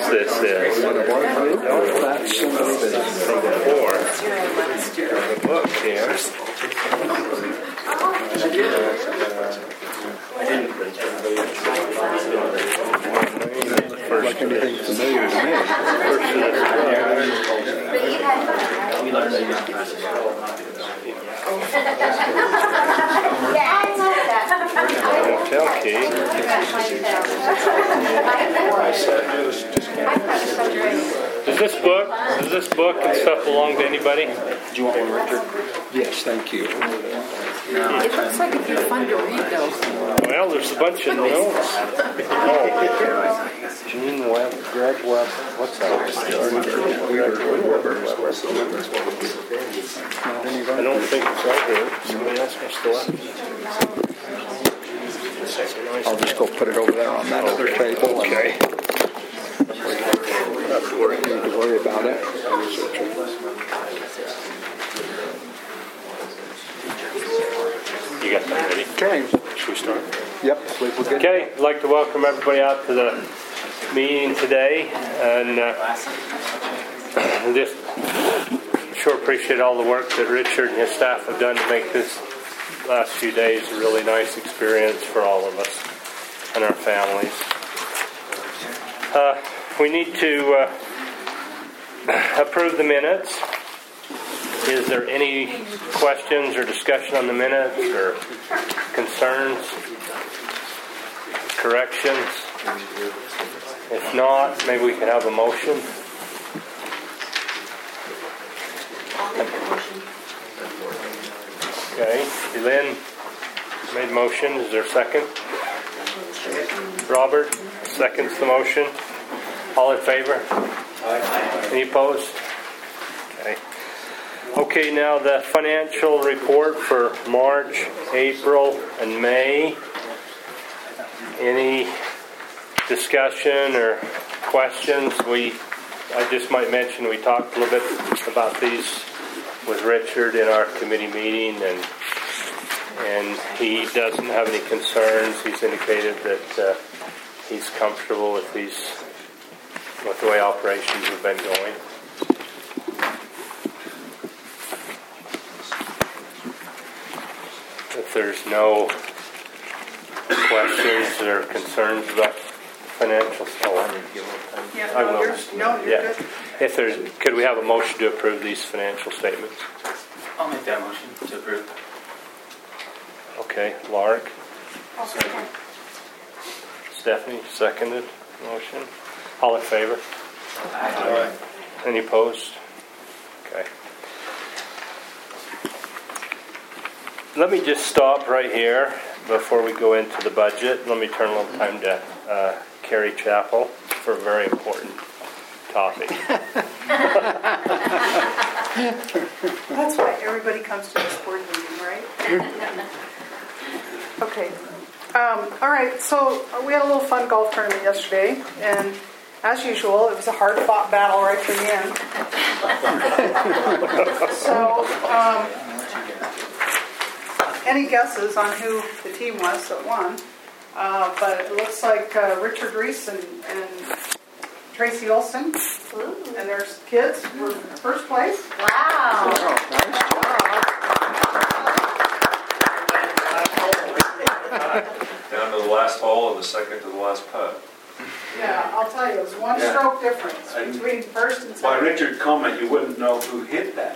this is. No, that's from before. The book here. Like anything familiar to me. Hotel key. Does this book and stuff belong to anybody? Do you want one, Richard? Yes, thank you. It looks like it'd be fun to read, though. Well, there's a bunch of notes. Gene Webb, Greg Webb, what's that? I don't think it's out here. Somebody else must have left. I'll just go put it over there on that other table. Okay. Don't need to worry about it. You got that ready? Okay. Should we start? Yep, I believe we're good. Okay, I'd like to welcome everybody out to the meeting today, and just sure appreciate all the work that Richard and his staff have done to make this last few days a really nice experience for all of us and our families. We need to approve the minutes. Is there any questions or discussion on the minutes or concerns, corrections? If not, maybe we can have a motion. Okay, Lynn made motion. Is there a second? Robert seconds the motion. All in favor? Any opposed? Okay. Okay, now the financial report for March, April, and May. Any discussion or questions? I just might mention we talked a little bit about these with Richard in our committee meeting, and he doesn't have any concerns. He's indicated that he's comfortable with with the way operations have been going. If there's no questions or concerns about financial stuff, I will. You're good. Could we have a motion to approve these financial statements? I'll make that motion to approve. Okay, Lark. Stephanie, seconded motion. All in favor? Aye. Any opposed? Okay. Let me just stop right here before we go into the budget. Let me turn a little time to Carrie Chappell for a very important topic. That's why everybody comes to this board meeting, right? Okay. All right, so we had a little fun golf tournament yesterday, and as usual, it was a hard-fought battle right to the end. So, any guesses on who the team was that won? But it looks like Richard Reese and Tracy Olson and their kids were in first place. Wow. Nice job. Down to the last hole and the second to the last putt. Yeah, I'll tell you, it was one stroke difference between first and By second. Richard's comment, you wouldn't know who hit that.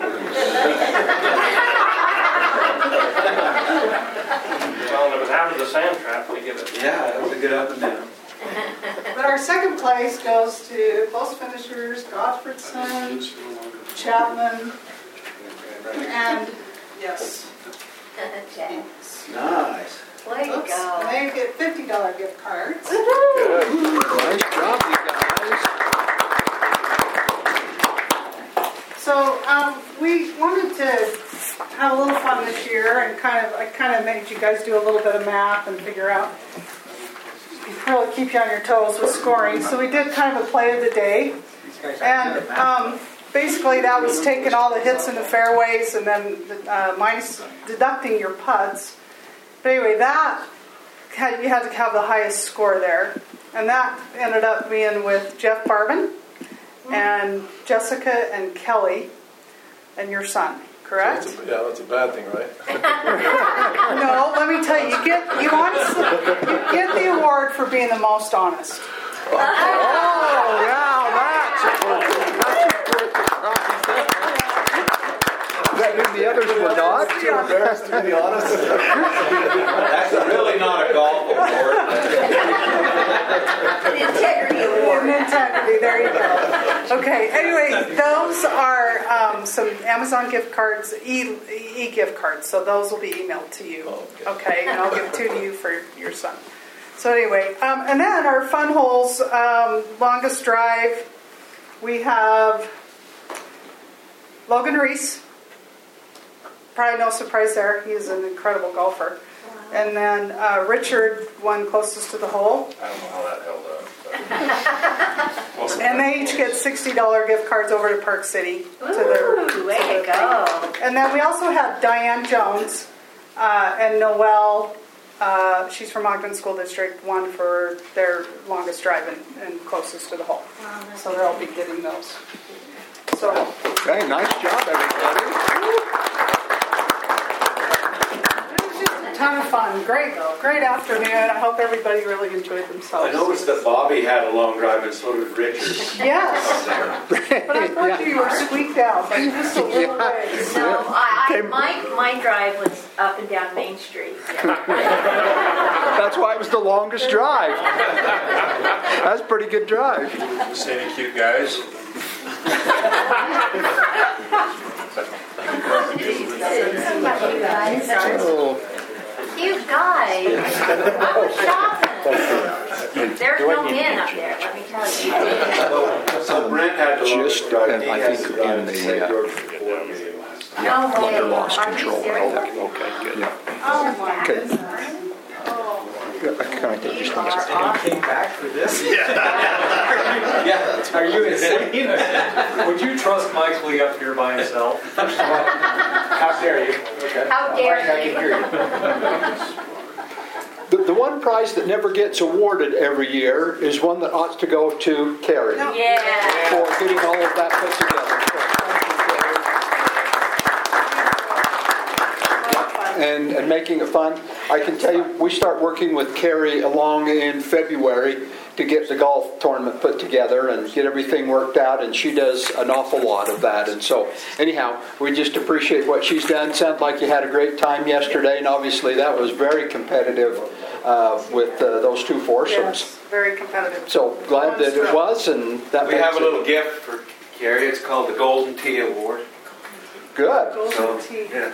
Well, it was out of the sand trap. We give it. Yeah, that was a good up and down. But our second place goes to both finishers, Gottfredson, Chapman, and yes. Nice. Way to Oops. go. And they get $50 gift cards. Nice job, you guys. So we wanted to have a little fun this year, and I kind of made you guys do a little bit of math and figure out, really keep you on your toes with scoring. So we did kind of a play of the day, and basically that was taking all the hits in the fairways and then minus deducting your putts. But anyway, you had to have the highest score there. And that ended up being with Jeff Barbin and Jessica and Kelly and your son, correct? That's a bad thing, right? No, let me tell you, you get the award for being the most honest. Oh, now that's that mean the others were not? Too embarrassed to be honest. That's really not a golf award. An integrity award. An integrity, there you go. Okay, anyway, those are some Amazon gift cards, e-gift cards, so those will be emailed to you. Okay, and I'll give two to you for your son. So anyway, and then our fun holes, longest drive, we have Logan Reese. Probably no surprise there. He's an incredible golfer. And then Richard won closest to the hole. I don't know how that held up. And they each get $60 gift cards over to Park City. Ooh, way to go. And then we also have Diane Jones and Noelle. She's from Ogden School District, won for their longest drive and closest to the hole. So they'll be getting those. So, Okay, nice job, everybody. it was just a ton of fun. Great afternoon. I hope everybody really enjoyed I themselves. noticed that Bobby had a long drive and so did Richard. Yes. But I thought you were squeaked out by just a little ways. No, my drive was up and down Main Street. That's why it was the longest drive. That's a pretty good drive. See any cute guys? Oh, Cute guys. Shopping. There's no men up there, let me tell you. So Brent had the longest just, drive. and He I has think to drive in to the, St. George before me last time. No way. Thunder lost Are you control. serious? Okay, good. Yeah. Oh my Okay. goodness. Can I take just one second? Are Came back for this? Yeah. Are you insane? Would you trust Mike up here by himself? How dare you? Okay. How dare I can hear you. The one prize that never gets awarded every year is one that ought to go to Carrie Yeah. for getting all of that put together. And making it fun. I can tell you, we start working with Carrie along in February to get the golf tournament put together and get everything worked out, and she does an awful lot of that. And so, anyhow, we just appreciate what she's done. Sounds like you had a great time yesterday, and obviously that was very competitive with those two foursomes. Yes, very competitive. So glad that it was, and that We makes have a it little gift for Carrie. It's called the Golden Tee Award. good. Golden tea. Yeah.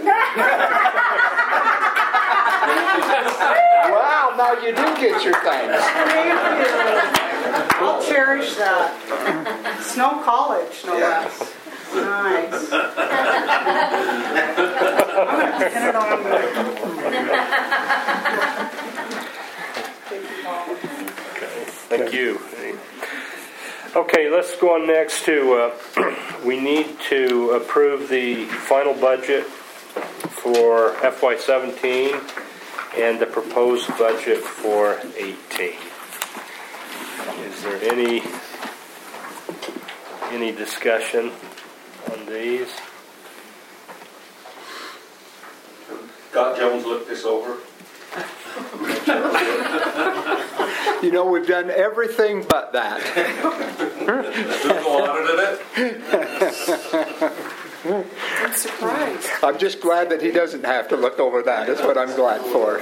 Wow, now you do get your thanks. I'll cherish that. Snow College, no less. Nice. I'm going to pin it on Thank you. Okay, let's go on next to, we need to approve the final budget for FY17 and the proposed budget for 18. Is there any discussion on these? Scott Jones looked this over. You know, we've done everything but that. Google audited it? I'm surprised. I'm just glad that he doesn't have to look over that. That's what I'm glad for.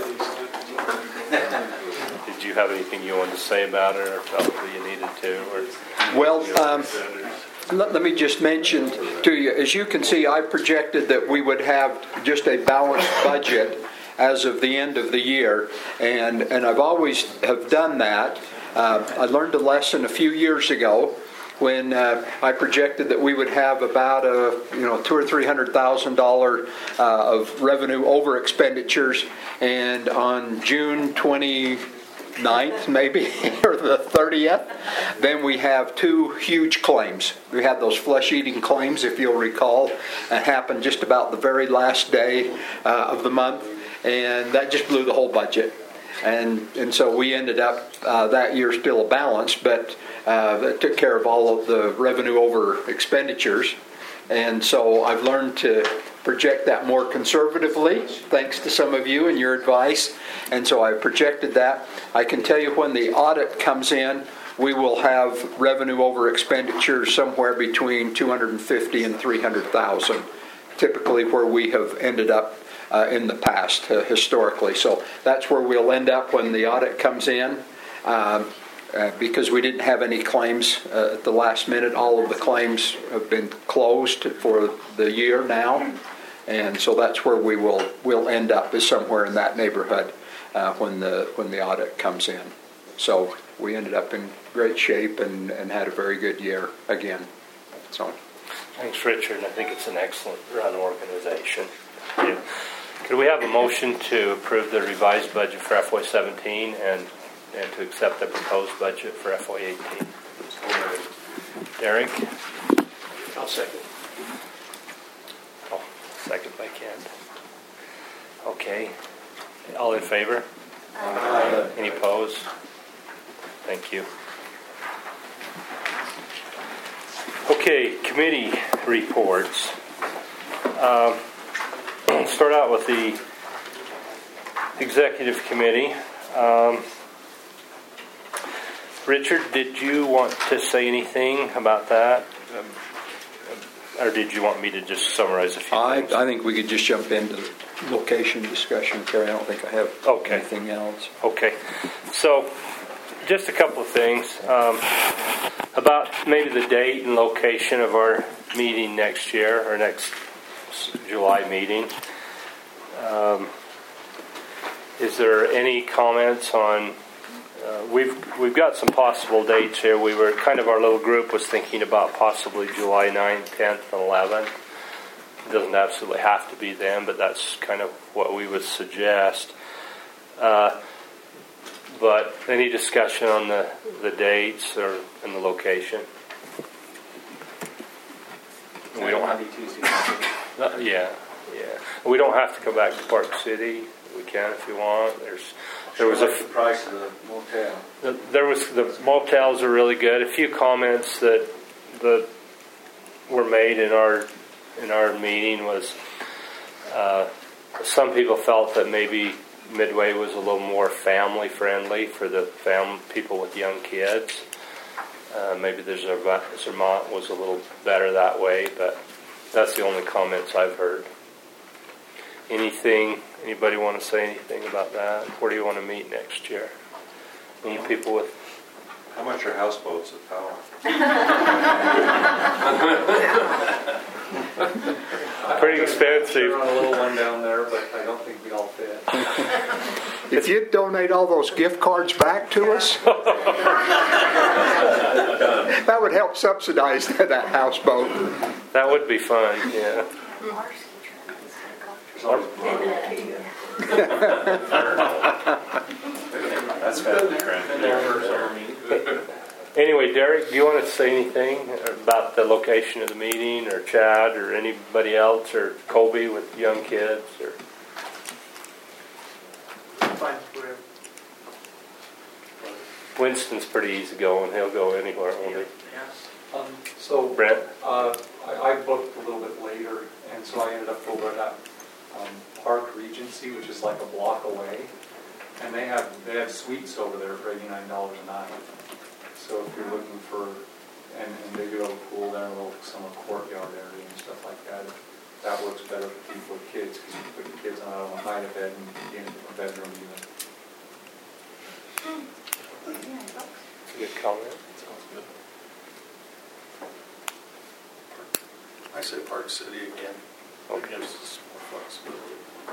Did you have anything you wanted to say about it, or felt that you needed to? Or Well, let me just mention to you, as you can see, I projected that we would have just a balanced budget as of the end of the year, and I've always have done that. I learned a lesson a few years ago when I projected that we would have about $200,000 or $300,000 of revenue over expenditures, and on June 29th, maybe, or the 30th, then we have two huge claims. We had those flesh-eating claims, if you'll recall, that happened just about the very last day of the month, and that just blew the whole budget. And so we ended up that year still a balance, but that took care of all of the revenue over expenditures. And so I've learned to project that more conservatively, thanks to some of you and your advice. And so I projected that. I can tell you when the audit comes in, we will have revenue over expenditures somewhere between $250,000 and $300,000, typically where we have ended up in the past, historically. So that's where we'll end up when the audit comes in. Because we didn't have any claims at the last minute, all of the claims have been closed for the year now, and so that's where we'll end up, is somewhere in that neighborhood when the audit comes in. So we ended up in great shape and had a very good year again. So thanks, Richard. I think it's an excellent run organization. Yeah. Could we have a motion to approve the revised budget for FY17 and to accept the proposed budget for FY18? Derek? I'll second. Oh, second by Kent. Okay. All in favor? Any opposed? Thank you. Okay, committee reports. Start out with the executive committee. Richard, did you want to say anything about that? Or did you want me to just summarize a few things? I think we could just jump into location discussion, Terry. I don't think I have anything else. Okay. So, just a couple of things. About maybe the date and location of our meeting next year, or next July meeting. Is there any comments on... We've got some possible dates here. We were our little group was thinking about possibly July 9th, 10th, and 11th. It doesn't absolutely have to be then, but that's kind of what we would suggest. But any discussion on the dates or and the location? We don't have Tuesday. Yeah. We don't have to come back to Park City. We can if you want. There was the price of the motel. The motels are really good. A few comments that were made in our meeting was some people felt that maybe Midway was a little more family friendly for the people with young kids. Maybe the Zermatt was a little better that way, but that's the only comments I've heard. Anybody want to say anything about that? Where do you want to meet next year? Any people with... How much are houseboats at Powell? Pretty expensive. We're on a little one down there, but I don't think we all fit. If you donate all those gift cards back to us, that would help subsidize that houseboat. That would be fun, yeah. That's family friendly. Anyway, Derek, do you want to say anything about the location of the meeting, or Chad, or anybody else, or Colby with young kids, or? Fine, whatever. Winston's pretty easy going. He'll go anywhere, won't he? So Brent? I booked a little bit later, and so I ended up over at Park Regency, which is like a block away, and they have suites over there for $89 a night. So if you're looking for, and they do have a pool there, and a little summer courtyard area and stuff like that. That works better for people with kids, because you can put your kids on a hide a bed and be in a different bedroom even. That's a good comment. Sounds good. I say Park City again. Okay. Gives us more flexibility.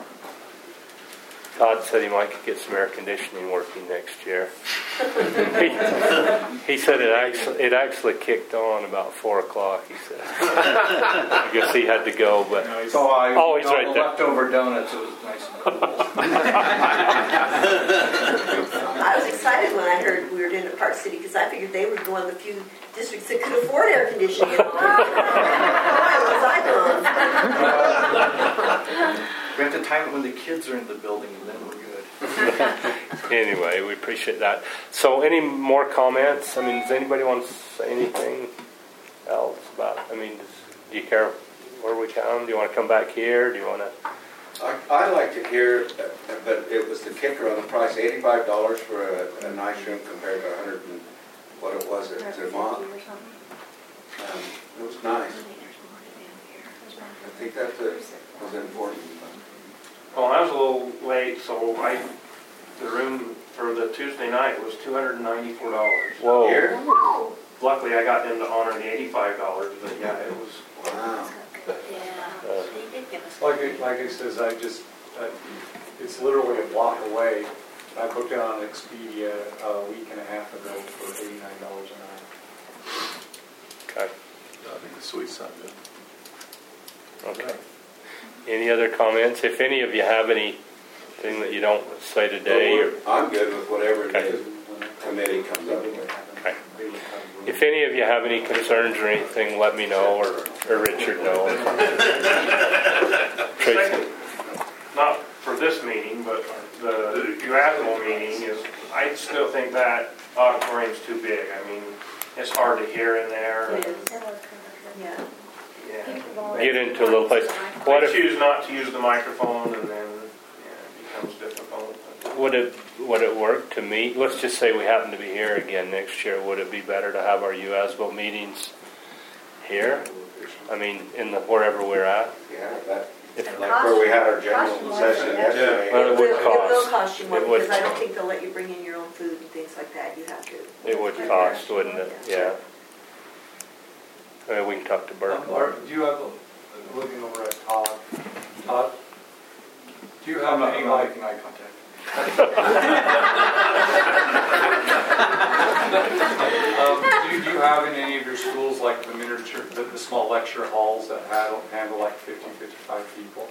Todd said he might get some air conditioning working next year. He said it actually kicked on about 4 o'clock. He said. I guess he had to go, but No, he's he's right there. leftover donuts. It was nice and cool. I was excited when I heard we were doing it Park City, because I figured they were one of the few districts that could afford air conditioning. Boy, was I wrong. We have to time it when the kids are in the building, and then we're good. Anyway, we appreciate that. So any more comments? I mean, does anybody want to say anything else about, I mean, do you care where we come? Do you want to come back here? Do you want to? I'd like to hear, but it was the kicker on the price, $85 for a nice room compared to 100 and what it was at Vermont. It was nice. I think that was important. Well, I was a little late, so the room for the Tuesday night was $294. Whoa. Here? Luckily, I got them to honor the $85, but yeah, it was. Wow. Like I says, it's literally a block away. I booked it on Expedia a week and a half ago for $89 a night. Okay. I think the suite's not good. Okay. Any other comments? If any of you have anything that you don't say today, or I'm good with whatever Okay. the committee comes up with. okay. If any of you have any concerns or anything, let me know, or Richard know. Tracy. Not for this meeting, but the UASMO meeting is, I still think that auditorium's too big. I mean, it's hard to hear in there. Yeah. Yeah. Get into a little place. What I if choose not to use the microphone, and then it becomes difficult. would it work to meet? Let's just say we happen to be here again next year. Would it be better to have our UASBO meetings here? I mean, in the wherever we're at. Yeah, like where we had our general session yesterday. Well, it would It will cost. cost you more It would. because I don't think they'll let you bring in your own food and things like that. You have to. It would cost, wouldn't it? Yeah. We can talk to Bert. Art, do you have, looking over at Todd, do you have any like, making eye contact. do you have in any of your schools like the miniature, the small lecture halls that handle like 50, 55 people?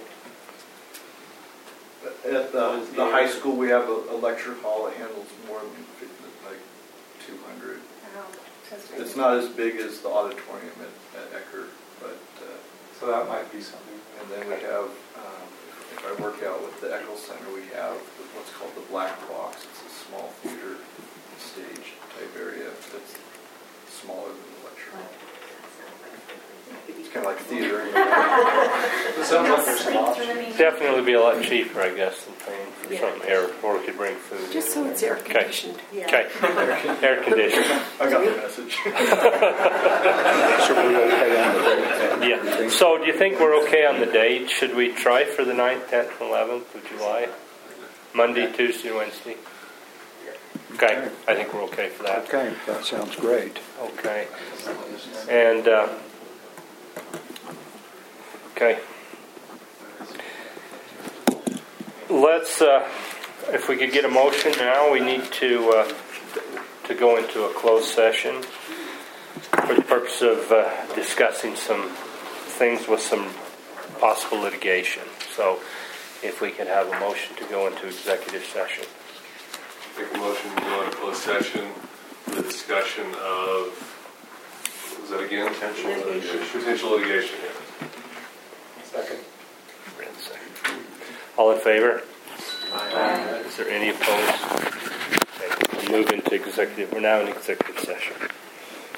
At the high school, we have a lecture hall that handles more than like 200. It's not as big as the auditorium at Eckerd, but So that might be something. and then we have, if I work out with the Eccles Center, we have what's called the Black Box. It's a small theater stage type area that's smaller than the lecture hall. It's kind of like theater. It sounds like there's lots. Definitely be a lot cheaper, I guess, than paying for something here, or we could bring food. Just so it's air conditioned. Yeah. Okay. Air conditioned. I got the message. So we're okay on the date? Yeah. So do you think we're okay on the date? Should we try for the 9th, 10th, and 11th of July? Monday, Tuesday, Wednesday? Okay. I think we're okay for that. Okay, that sounds great. Okay. And, okay. Let's, if we could get a motion now, we need to go into a closed session for the purpose of discussing some things with some possible litigation. So if we could have a motion to go into executive session. Make a motion to go into closed session for the discussion of, what was that again? Potential litigation. Second. All in favor? Aye. Is there any opposed? Okay, we'll move into executive. We're now in executive session.